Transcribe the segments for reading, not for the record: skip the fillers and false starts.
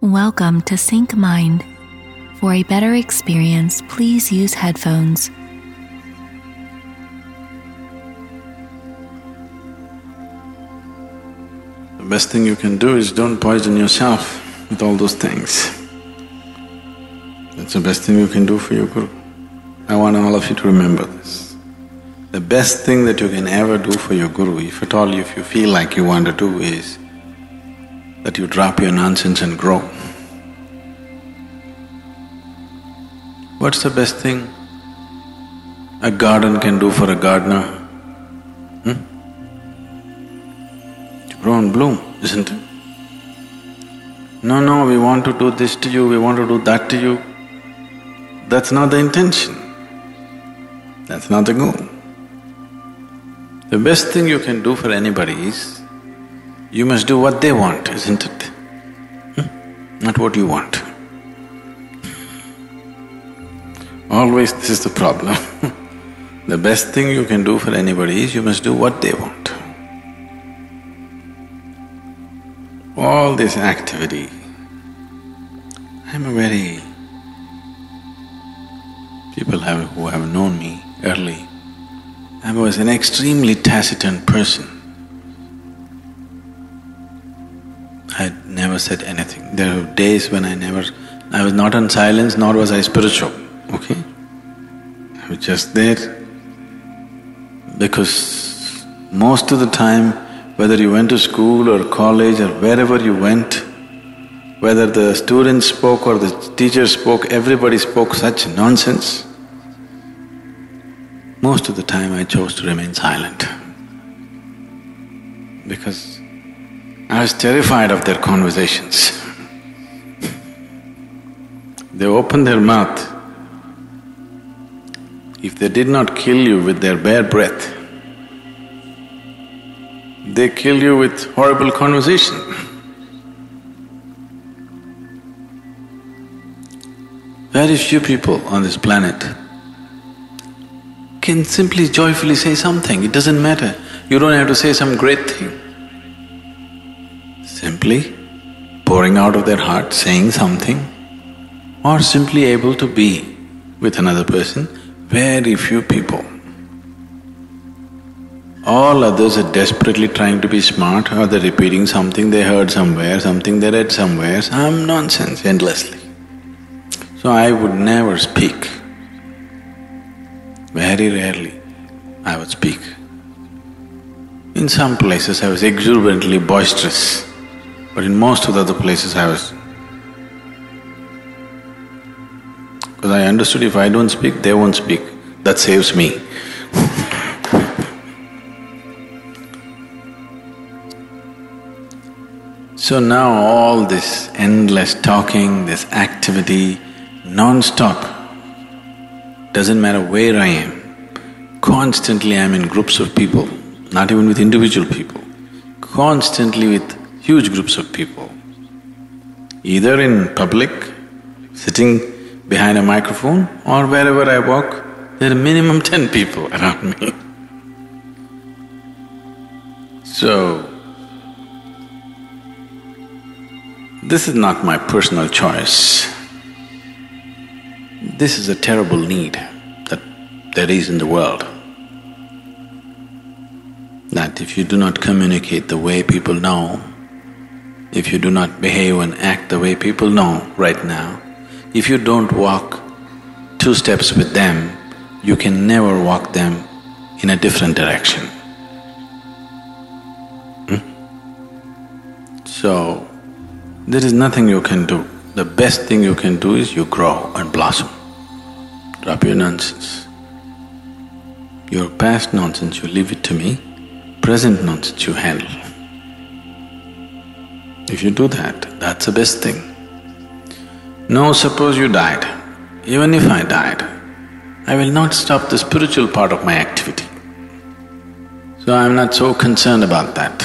Welcome to Sync Mind. For a better experience, please use headphones. The best thing you can do is don't poison yourself with all those things. That's the best thing you can do for your Guru. I want all of you to remember this. The best thing that you can ever do for your Guru, if at all if you feel like you want to do, is that you drop your nonsense and grow. What's the best thing a garden can do for a gardener? To grow and bloom, isn't it? No, we want to do this to you, we want to do that to you. That's not the intention. That's not the goal. The best thing you can do for anybody is, you must do what they want, isn't it? Not what you want. Always this is the problem. The best thing you can do for anybody is, you must do what they want. All this activity, people who have known me early, I was an extremely taciturn person. I never said anything. There were days when I was not in silence, nor was I spiritual, okay? I was just there because most of the time, whether you went to school or college or wherever you went, whether the students spoke or the teachers spoke, everybody spoke such nonsense. Most of the time I chose to remain silent because I was terrified of their conversations. They opened their mouth. If they did not kill you with their bare breath, they kill you with horrible conversation. Very few people on this planet can simply joyfully say something, it doesn't matter. You don't have to say some great thing. Simply pouring out of their heart, saying something, or simply able to be with another person, very few people. All others are desperately trying to be smart, or they're repeating something they heard somewhere, something they read somewhere, some nonsense endlessly. So I would never speak. Very rarely I would speak. In some places I was exuberantly boisterous, but in most of the other places I was… Because I understood if I don't speak, they won't speak. That saves me. So now all this endless talking, this activity, non-stop, doesn't matter where I am, constantly I'm in groups of people, not even with individual people, constantly with huge groups of people. Either in public, sitting behind a microphone, or wherever I walk, there are minimum 10 people around me. So, this is not my personal choice. This is a terrible need that there is in the world. That if you do not communicate the way people know, if you do not behave and act the way people know right now, if you don't walk 2 steps with them, you can never walk them in a different direction. So, there is nothing you can do. The best thing you can do is you grow and blossom. Drop your nonsense. Your past nonsense, you leave it to me. Present nonsense, you handle. If you do that, that's the best thing. Now suppose you died. Even if I died, I will not stop the spiritual part of my activity. So I'm not so concerned about that.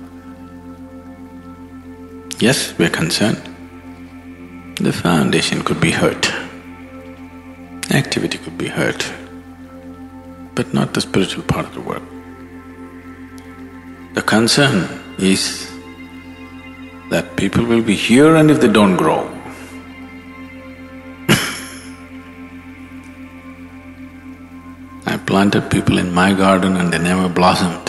Yes, we're concerned. The foundation could be hurt, activity could be hurt, but not the spiritual part of the work. The concern is that people will be here and if they don't grow. I planted people in my garden and they never blossomed.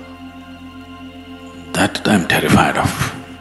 That I'm terrified of.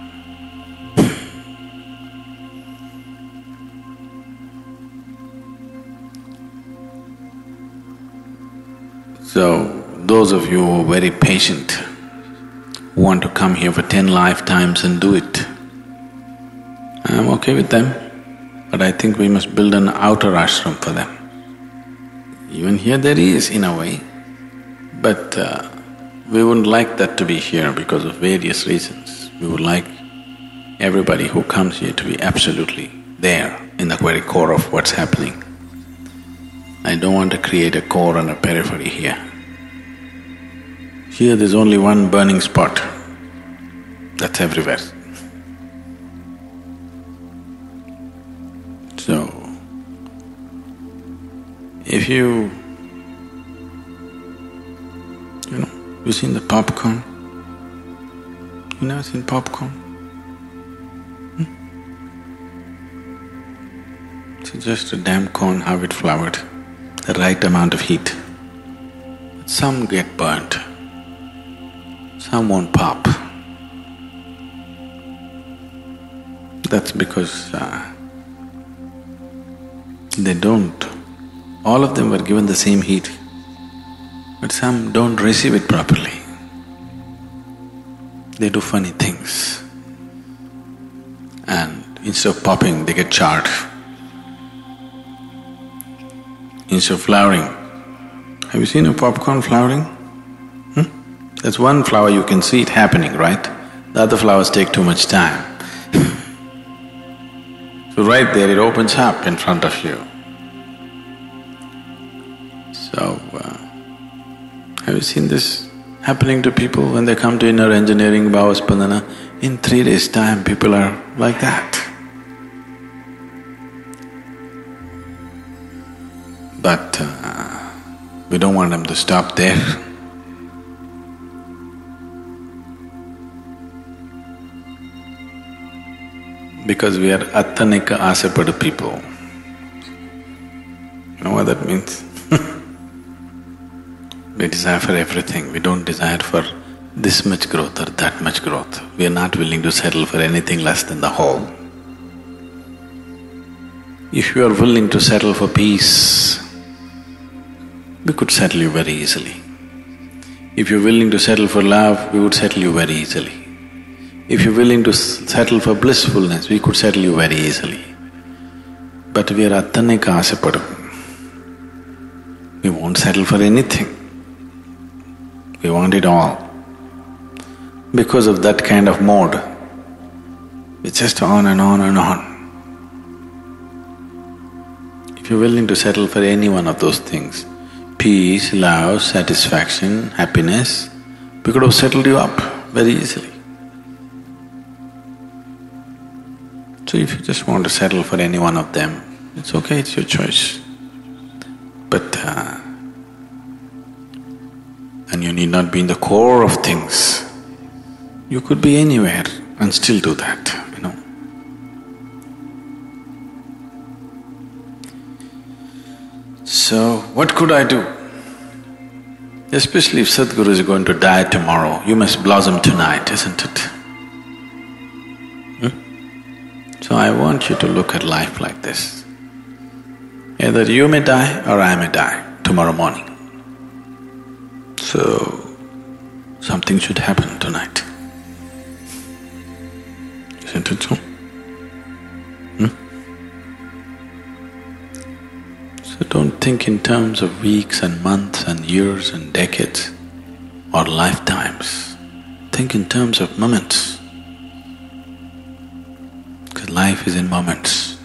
So, those of you who are very patient, who want to come here for 10 lifetimes and do it, I'm okay with them, but I think we must build an outer ashram for them. Even here there is, in a way, but we wouldn't like that to be here because of various reasons. We would like everybody who comes here to be absolutely there in the very core of what's happening. I don't want to create a core and a periphery here. Here there's only one burning spot, that's everywhere. So, if you've seen the popcorn? You never seen popcorn? It's just a damn corn, how it flowered, the right amount of heat. Some get burnt, some won't pop. That's because they don't. All of them were given the same heat, but some don't receive it properly. They do funny things, and instead of popping, they get charred. Instead of flowering, have you seen a popcorn flowering? That's one flower you can see it happening, right? The other flowers take too much time. So right there it opens up in front of you. So, have you seen this happening to people when they come to inner engineering, Bhavaspandana? In 3 days' time, people are like that. But we don't want them to stop there. Because we are Attanika Asapadu people. You know what that means? We desire for everything, we don't desire for this much growth or that much growth. We are not willing to settle for anything less than the whole. If you are willing to settle for peace, we could settle you very easily. If you're willing to settle for love, we would settle you very easily. If you're willing to settle for blissfulness, we could settle you very easily. But we are Attanika Asapadu. We won't settle for anything. We want it all. Because of that kind of mode, it's just on and on and on. If you're willing to settle for any one of those things, peace, love, satisfaction, happiness, we could have settled you up very easily. So if you just want to settle for any one of them, it's okay, it's your choice. But and you need not be in the core of things. You could be anywhere and still do that, you know. So, what could I do? Especially if Sadhguru is going to die tomorrow, you must blossom tonight, isn't it? So I want you to look at life like this. Either you may die or I may die tomorrow morning. So, something should happen tonight. Isn't it so? So don't think in terms of weeks and months and years and decades or lifetimes. Think in terms of moments. Because life is in moments.